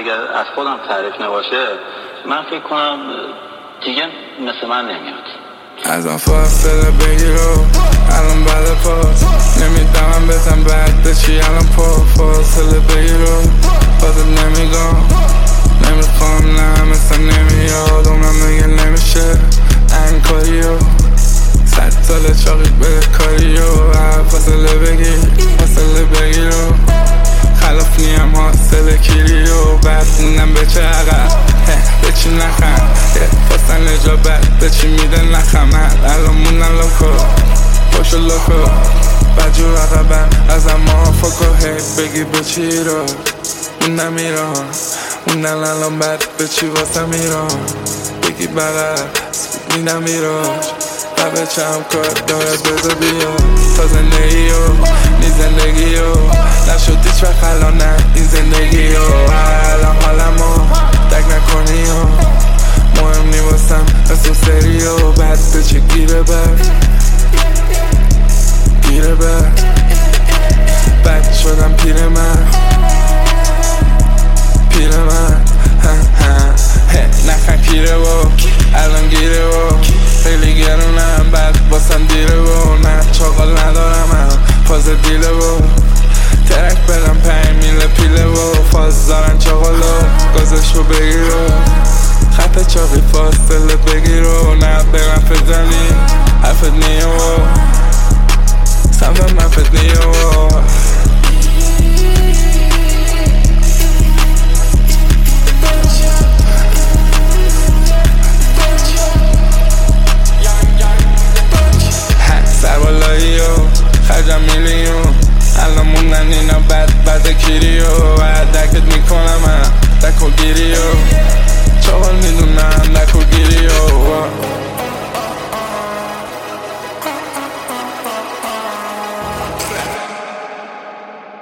اگر از خودم تعریف نباشه من فکر کنم دیگه مثل من نمیاد. ازم فاصله بگیرو الان بعد پاس نمیدمم بزن بعد به چی الان فاصله بگیرو بازت نمیگم نمیخوام نه مثل نمیاد عمرم میگه نمیشه انکاریو 100 سال چاقی بده کاریو فاصله بگیرو خلاف نیم حاصل کیریو بعد موندم به چه عقب به چی نخم خواستن نجابت به چی میده نخم الان موندن لوکو پاشو لوکو بجور عقبم ازم موافقو بگی به چی رو موندم ایران موندن الان بعد به چی واسم ایران بگی بغل میدم ایراج قبل چم کار داره بذار بیا تا زندگیو نی زندگیو نشد هیچ وقت الان نه این زندگیو الان حالمو دک نکنی مهم نی واسم مثل سریو بعد به چه گیره بر بعد شدم پیر من نخن کیره و الان گیره و خیلی گرونم بعد باسم دیره و نه چاقال ندارم فاز دیله و ترک